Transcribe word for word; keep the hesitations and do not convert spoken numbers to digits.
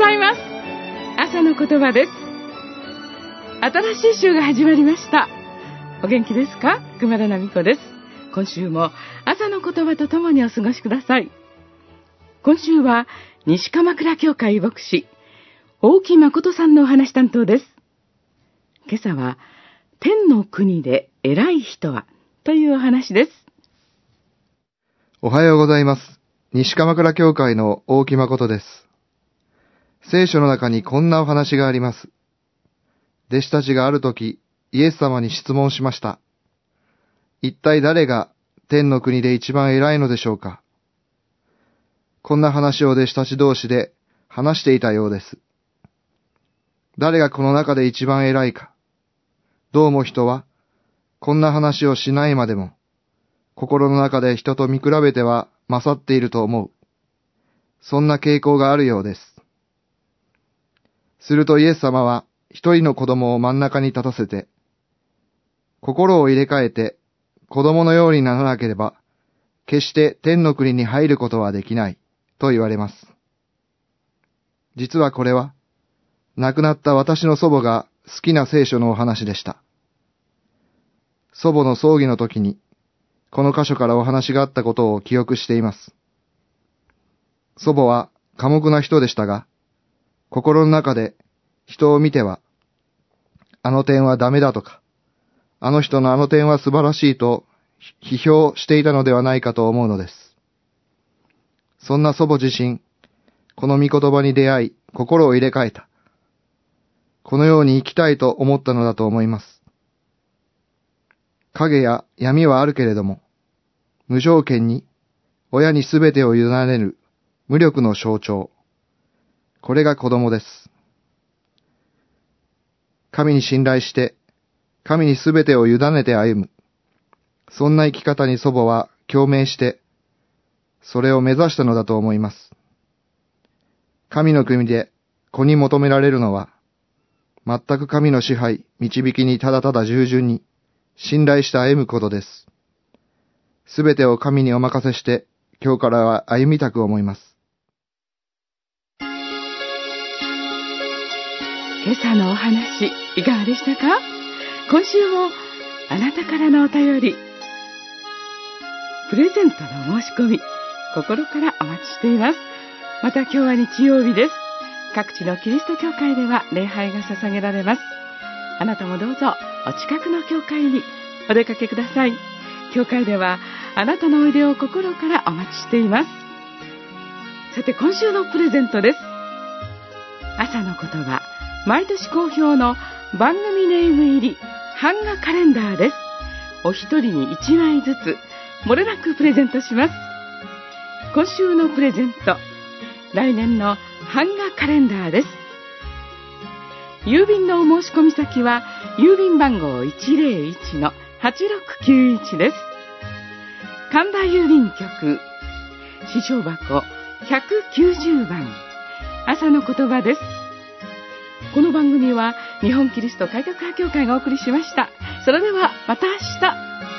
ざいます。朝の言葉です。新しい週が始まりました。お元気ですか？熊田奈美子です。今週も朝の言葉とともにお過ごしください。今週は西鎌倉教会牧師大木誠さんのお話担当です。今朝は天の国で偉い人はというお話です。 おはようございます。西鎌倉教会の大木誠です。聖書の中にこんなお話があります。弟子たちがあるとき、イエス様に質問しました。一体誰が天の国で一番偉いのでしょうか？こんな話を弟子たち同士で話していたようです。誰がこの中で一番偉いか。どうも人は、こんな話をしないまでも、心の中で人と見比べては勝っていると思う。そんな傾向があるようです。するとイエス様は一人の子供を真ん中に立たせて、心を入れ替えて子供のようにならなければ、決して天の国に入ることはできないと言われます。実はこれは、亡くなった私の祖母が好きな聖書のお話でした。祖母の葬儀の時に、この箇所からお話があったことを記憶しています。祖母は寡黙な人でしたが、心の中で人を見ては、あの点はダメだとか、あの人のあの点は素晴らしいと批評していたのではないかと思うのです。そんな祖母自身、この御言葉に出会い、心を入れ替えた。このように生きたいと思ったのだと思います。影や闇はあるけれども、無条件に親にすべてを委ねる無力の象徴。これが子供です。神に信頼して、神にすべてを委ねて歩む。そんな生き方に祖母は共鳴して、それを目指したのだと思います。神の国で子に求められるのは、全く神の支配、導きにただただ従順に、信頼して歩むことです。すべてを神にお任せして、今日からは歩みたく思います。 今朝のお話、いかがでしたか？今週もあなたからのお便り、プレゼントの申し込み、心からお待ちしています。また今日は日曜日です。各地のキリスト教会では礼拝が捧げられます。あなたもどうぞお近くの教会にお出かけください。教会ではあなたのおいでを心からお待ちしています。さて今週のプレゼントです。朝の言葉、毎年好評の番組ネーム入り版画カレンダーです。お一人に一枚ずつ漏れなくプレゼントします。今週のプレゼント、来年の版画カレンダーです。郵便のお申し込み先は郵便番号 いちぜろいち のはちろくきゅういち です。神田郵便局支障箱ひゃくきゅうじゅうばん、朝の言葉です。この番組は日本キリスト改革派協会がお送りしました。それではまた明日。